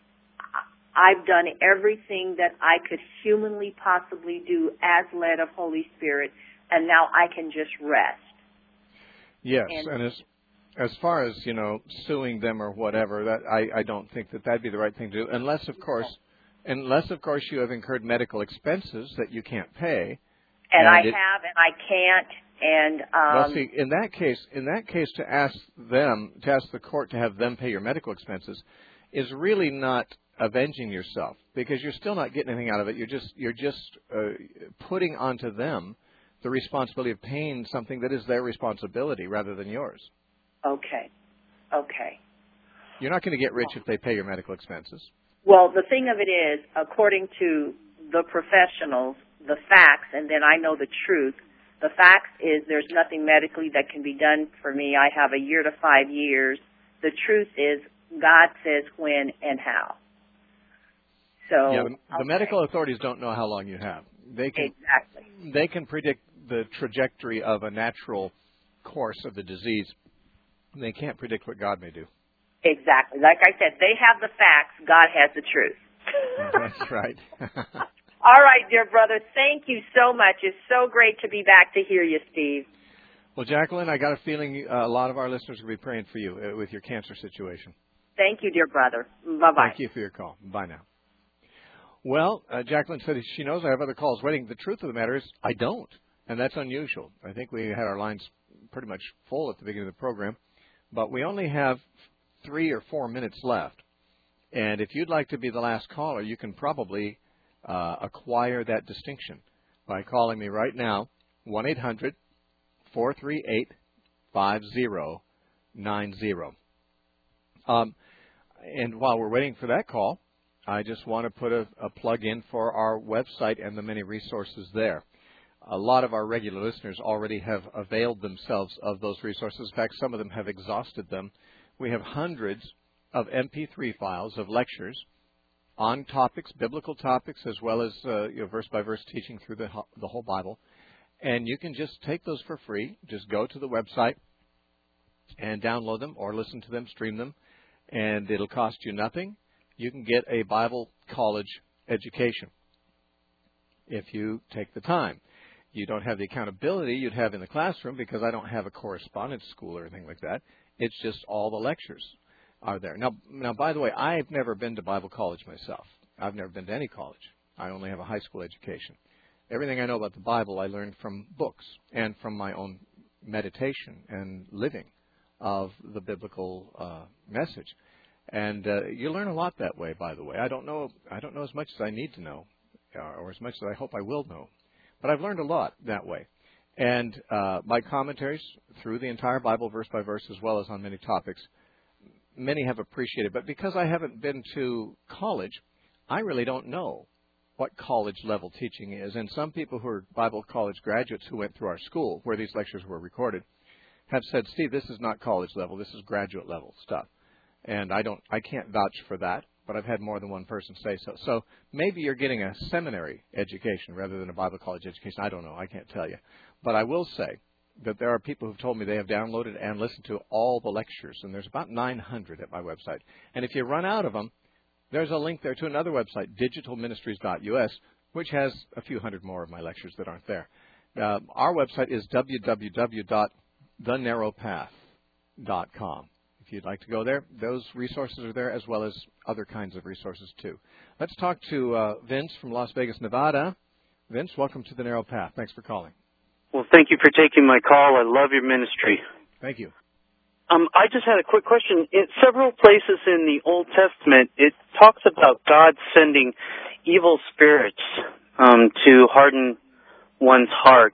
I've done everything that I could humanly possibly do as led of Holy Spirit, and now I can just rest. Yes, and, and as as far as, you know, suing them or whatever, that I, I don't think that that'd be the right thing to do, unless, of course, unless, of course, you have incurred medical expenses that you can't pay. And, and I it, have, and I can't. And um, well, see, in that case, in that case, to ask them, to ask the court to have them pay your medical expenses, is really not avenging yourself, because you're still not getting anything out of it. You're just you're just uh, putting onto them the responsibility of paying something that is their responsibility rather than yours. Okay, okay. You're not going to get rich if they pay your medical expenses. Well, the thing of it is, according to the professionals, the facts, and then I know the truth. The facts is there's nothing medically that can be done for me. I have a year to five years. The truth is God says when and how. So yeah, the, the okay. medical authorities don't know how long you have. They can exactly. They can predict the trajectory of a natural course of the disease. They can't predict what God may do. Exactly. Like I said, they have the facts. God has the truth. That's right. All right, dear brother. Thank you so much. It's so great to be back to hear you, Steve. Well, Jacqueline, I got a feeling uh, a lot of our listeners will be praying for you uh, with your cancer situation. Thank you, dear brother. Bye-bye. Thank you for your call. Bye now. Well, uh, Jacqueline said she knows I have other calls waiting. The truth of the matter is I don't, and that's unusual. I think we had our lines pretty much full at the beginning of the program, but we only have three or four minutes left. And if you'd like to be the last caller, you can probably uh, acquire that distinction by calling me right now, one eight hundred four three eight five zero nine zero. Um, and while we're waiting for that call, I just want to put a, a plug in for our website and the many resources there. A lot of our regular listeners already have availed themselves of those resources. In fact, some of them have exhausted them. We have hundreds of M P three files of lectures on topics, biblical topics, as well as uh, you know, verse-by-verse teaching through the, the whole Bible. And you can just take those for free. Just go to the website and download them or listen to them, stream them, and it'll cost you nothing. You can get a Bible college education if you take the time. You don't have the accountability you'd have in the classroom because I don't have a correspondence school or anything like that. It's just all the lectures are there. Now, now, by the way, I've never been to Bible college myself. I've never been to any college. I only have a high school education. Everything I know about the Bible I learned from books and from my own meditation and living of the biblical uh, message. And uh, you learn a lot that way, by the way. I don't know I don't know as much as I need to know, uh, or as much as I hope I will know. But I've learned a lot that way. And uh, my commentaries through the entire Bible, verse by verse, as well as on many topics, many have appreciated. But because I haven't been to college, I really don't know what college level teaching is. And some people who are Bible college graduates who went through our school where these lectures were recorded have said, Steve, this is not college level, this is graduate level stuff. And I don't, I can't vouch for that, but I've had more than one person say so. So maybe you're getting a seminary education rather than a Bible college education. I don't know, I can't tell you. But I will say that there are people who've told me they have downloaded and listened to all the lectures, and there's about nine hundred at my website. And if you run out of them, there's a link there to another website, digital ministries dot U S, which has a few hundred more of my lectures that aren't there. Uh, our website is w w w dot the narrow path dot com. If you'd like to go there, those resources are there as well as other kinds of resources too. Let's talk to uh, Vince from Las Vegas, Nevada. Vince, welcome to The Narrow Path. Thanks for calling. Well, thank you for taking my call. I love your ministry. Thank you. Um, I just had a quick question. In several places in the Old Testament, it talks about God sending evil spirits um, to harden one's heart.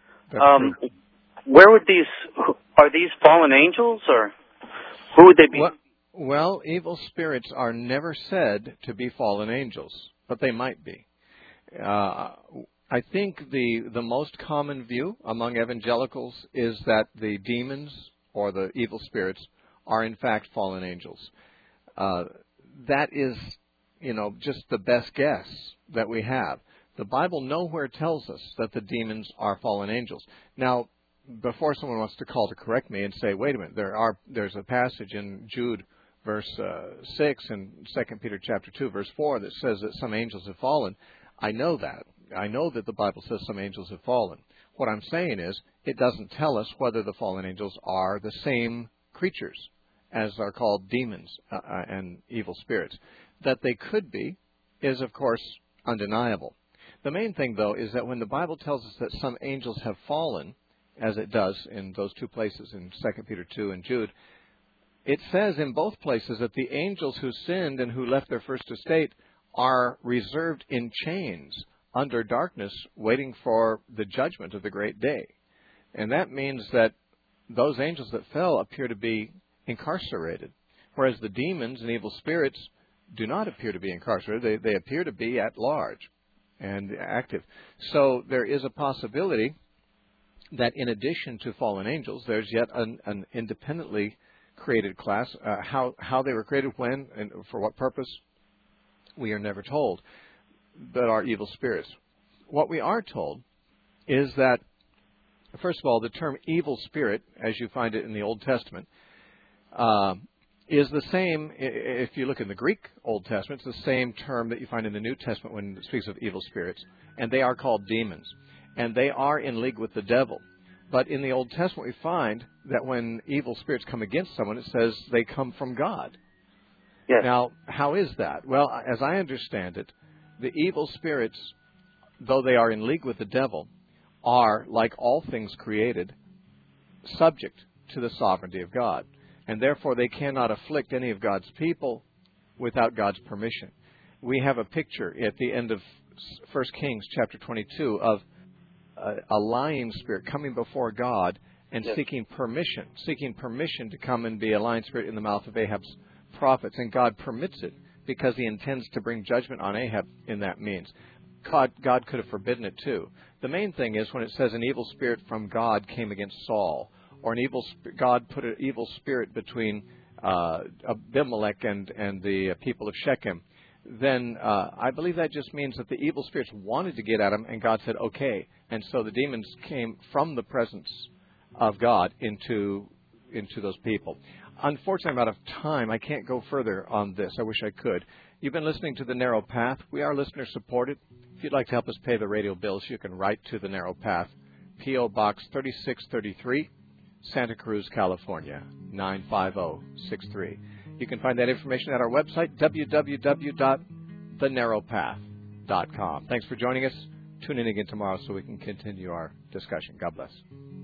Um, where would these, are these fallen angels, or who would they be? Well, well, evil spirits are never said to be fallen angels, but they might be. Uh, I think the, the most common view among evangelicals is that the demons or the evil spirits are in fact fallen angels. Uh, that is, you know, just the best guess that we have. The Bible nowhere tells us that the demons are fallen angels. Now, before someone wants to call to correct me and say, wait a minute, there are there's a passage in Jude verse uh, six and Second Peter chapter two verse four that says that some angels have fallen. I know that. I know that the Bible says some angels have fallen. What I'm saying is it doesn't tell us whether the fallen angels are the same creatures as are called demons uh, and evil spirits. That they could be is, of course, undeniable. The main thing, though, is that when the Bible tells us that some angels have fallen, as it does in those two places in Second Peter two and Jude, it says in both places that the angels who sinned and who left their first estate are reserved in chains under darkness, waiting for the judgment of the great day. And that means that those angels that fell appear to be incarcerated, whereas the demons and evil spirits do not appear to be incarcerated. They, they appear to be at large and active. So there is a possibility that in addition to fallen angels, there's yet an, an independently created class. Uh, how, how they were created, when, and for what purpose, we are never told, that are evil spirits. What we are told is that, first of all, the term evil spirit, as you find it in the Old Testament, uh, is the same, if you look in the Greek Old Testament, it's the same term that you find in the New Testament when it speaks of evil spirits, and they are called demons. And they are in league with the devil. But in the Old Testament, we find that when evil spirits come against someone, it says they come from God. Yes. Now, how is that? Well, as I understand it, the evil spirits, though they are in league with the devil, are, like all things created, subject to the sovereignty of God. And therefore, they cannot afflict any of God's people without God's permission. We have a picture at the end of First Kings chapter twenty-two of a, a lying spirit coming before God and yes. seeking permission, seeking permission to come and be a lying spirit in the mouth of Ahab's prophets. And God permits it because he intends to bring judgment on Ahab in that means. God, God could have forbidden it too. The main thing is when it says an evil spirit from God came against Saul, or an evil God put an evil spirit between uh, Abimelech and, and the people of Shechem, then uh, I believe that just means that the evil spirits wanted to get at him, and God said, okay. And so the demons came from the presence of God into into those people. Unfortunately, I'm out of time. I can't go further on this. I wish I could. You've been listening to The Narrow Path. We are listener-supported. If you'd like to help us pay the radio bills, you can write to The Narrow Path, P O Box thirty-six thirty-three, Santa Cruz, California, nine five zero six three. You can find that information at our website, w w w dot the narrow path dot com. Thanks for joining us. Tune in again tomorrow so we can continue our discussion. God bless.